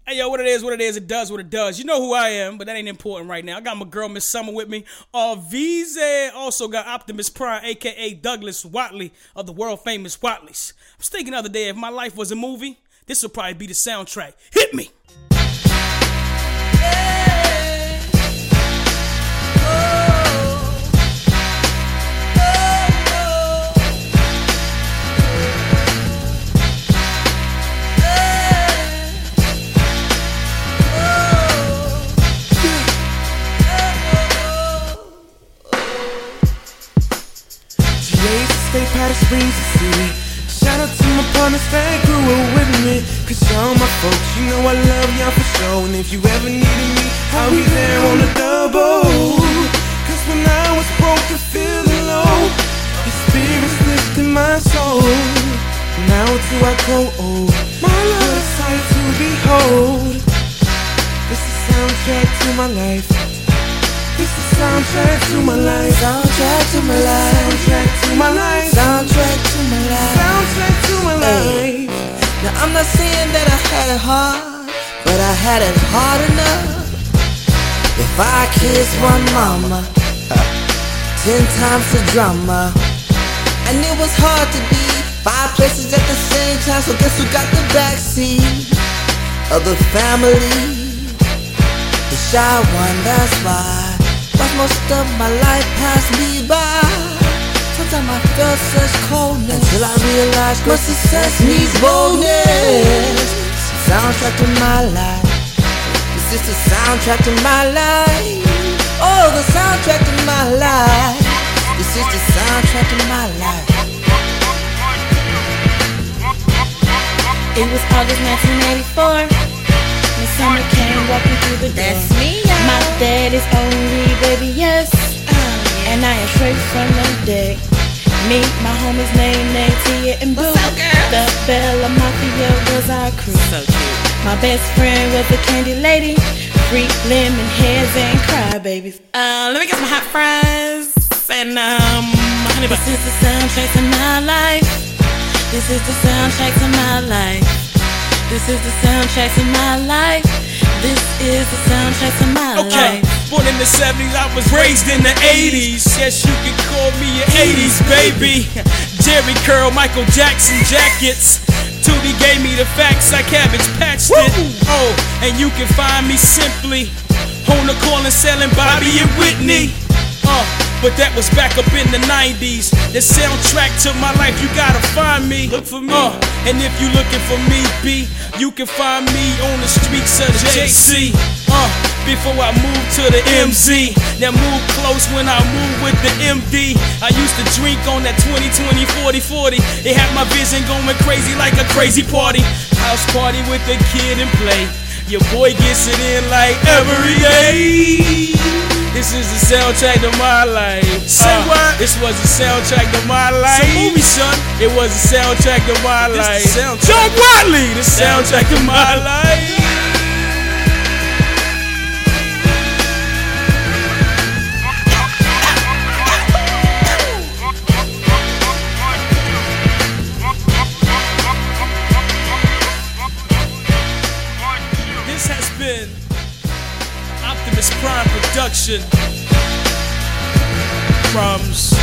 Hey, yo, what it is, it does what it does. You know who I am, but that ain't important right now. I got my girl, Miss Summer, with me. Vize. Also got Optimus Prime, a.k.a. Douglas Watley of the world-famous Watleys. I was thinking the other day, if my life was a movie, this would probably be the soundtrack. Hit me! Stay Powder Springs to see. Shout out to my partners that grew up with me. Cause y'all my folks, you know I love y'all for sure. And if you ever needed me, I'll be there on the double. Cause when I was broken, feeling low, your spirit's lifting my soul. Now do I grow old, my love, what a sight to behold. This is soundtrack to my life. This is soundtrack to my life. Soundtrack to my life. Soundtrack to my life. Soundtrack to my life. Soundtrack to my life. Now I'm not saying that I had it hard, but I had it hard enough. If I kissed one mama, 10 times the drama. And it was hard to be 5 places at the same time. So guess who got the backseat of the family? The shy one, that's why. But most of my life passed me by. Sometimes I felt such coldness until I realized my success needs boldness. Soundtrack to my life. This is the soundtrack to my life. Oh, the soundtrack to my life. This is the soundtrack to my life. It was August 1984. When summer came walking through the door. That's me, y'all. My dad is only baby, yes. And I am straight from the deck. Me, my homies named Tia and Boo. What's up, girl? The Bella Mafia was our crew. So cute. My best friend was a candy lady. Freak lemon heads and crybabies. Let me get some hot fries and honey butter. This is the soundtrack to my life. This is the soundtrack to my life. This is the soundtrack to my life. This is the soundtrack to my life. Born in the 70s, I was raised in the 80s. Yes, you can call me an 80s baby. Jerry curl, Michael Jackson jackets. Tootie gave me the facts, I Cabbage patched it. Oh, and you can find me simply on the corner selling Bobby and Whitney. But that was back up in the 90s. The soundtrack to my life, you gotta find me. Look for me. And if you looking for me, B, you can find me on the streets of the JC. Before I move to the MZ. Now move close when I move with the MD. I used to drink on that 20-20, 40-40. It had my vision going crazy like a crazy party. House party with the kid and play. Your boy gets it in like every day. This is the soundtrack to my life. Say what? This was the soundtrack to my life. It's a movie, son. It was the soundtrack to my life. John Watley, the soundtrack to my life. This has been Optimus Prime production from